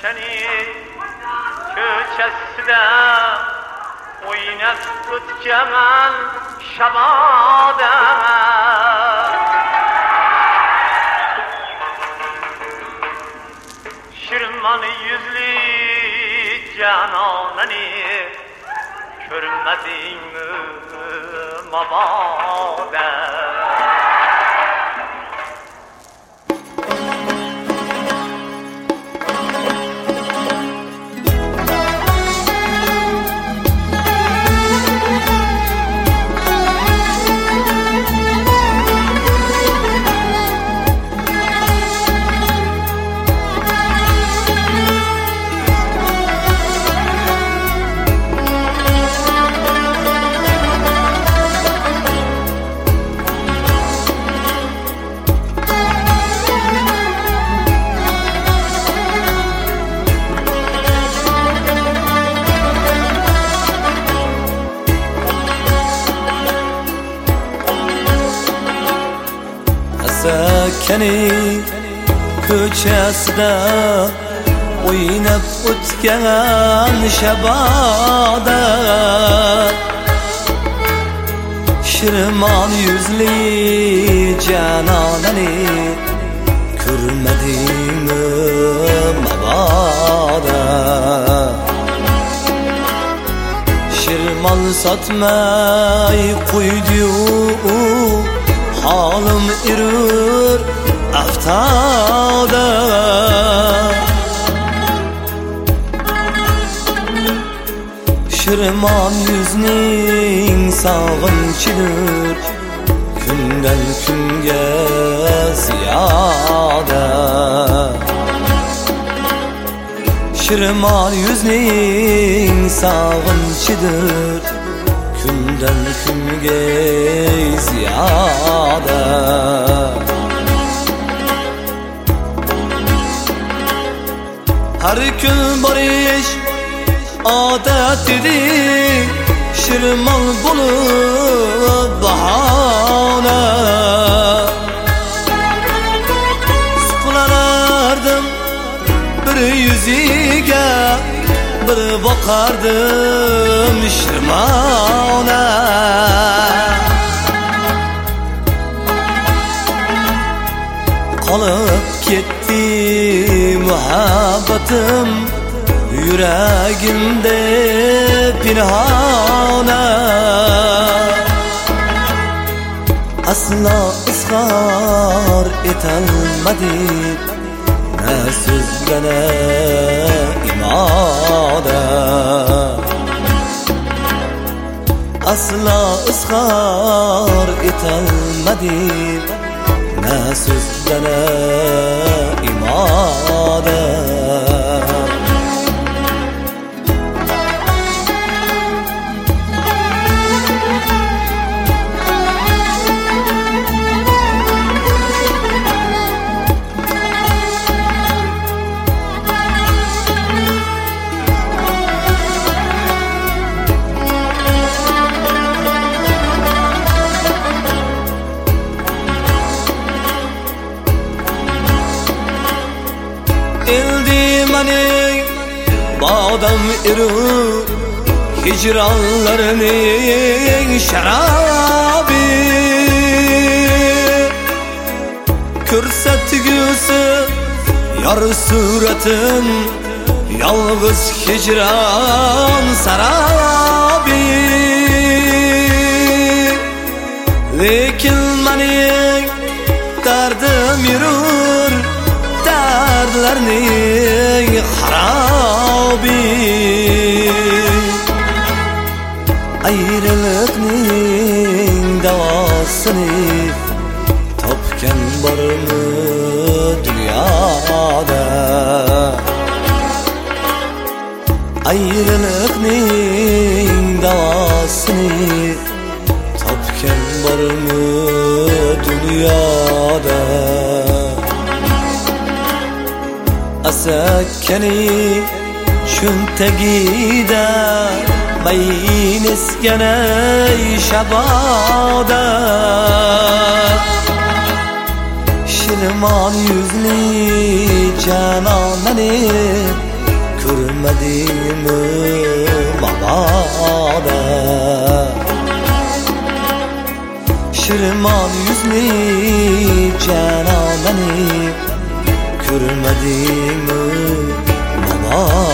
Asakani ko'chasida o'ynab o'tganman shaboda. Shirmon yuzli janonani ko'rmadingmi maboda. Asakani ko'chasida o'ynab o'tgan shaboda. Shirmon yuzli janonani ko'rmadingmi maboda. Shirmon sotmay qo'ydi-yu, halim irur aftoda. Shirmon yuzning sog'inchidir kundan kunga ziyoda. Shirmon yuzning sog'inchidir kundan kunga ziyoda. Har kun borish odat edi, shirmon bo'lib bahona. Suqlanardim bir yuziga, bir boqardim shirmona. Qolib ketdi muhabbatim yuragimda pinhona. Aslo izhor etolmadik na so'zga na imoda. Aslo izhor etolmadik na so'zga na imoda. Eldi mening bodam irib hicranlarning şarabi. Ko'rsatgusi yor suratin yolg'iz hicran sarabi. Lekin mening dardim yurur dardlarning xarobi. Ayrılıkning davosini topgan bormi dunyoda. Ayrılıkning davosini topgan bormi dunyoda. Asakani cho'ntagida mayin esganay shaboda. Shirmon yuzli janonani mabodo. Shirmon yuzli janonani ko'rmadingmi mabodo.